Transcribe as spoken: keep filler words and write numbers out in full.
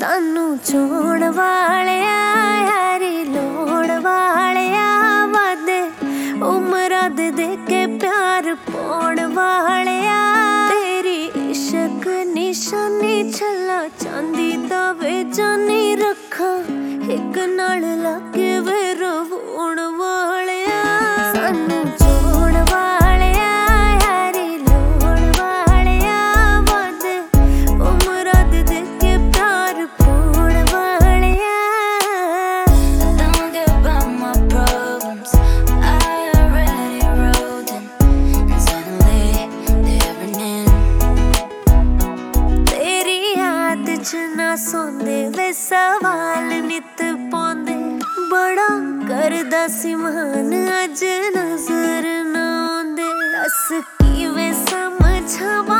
सानू छोड़ वालिया यारी लोड़ वालिया वादे उमरा दे दे के प्यार पौड़ वालिया तेरी इश्क निशानी छला चांदी दा वे जानी रखा एक नाल लाके वे रोवण वालिया सानू छोड़ वालिया यारी लोड़ वालिया वादे उमरा दे दे के प्यार पौड़ Walia. Don't get about my problems, I already wrote them, and suddenly they're running. तेरी याद च ना सोंदे वे सवाल नित पौंदे बड़ा करदा सी मान अज नजर ना आंदे दस किवें समझावां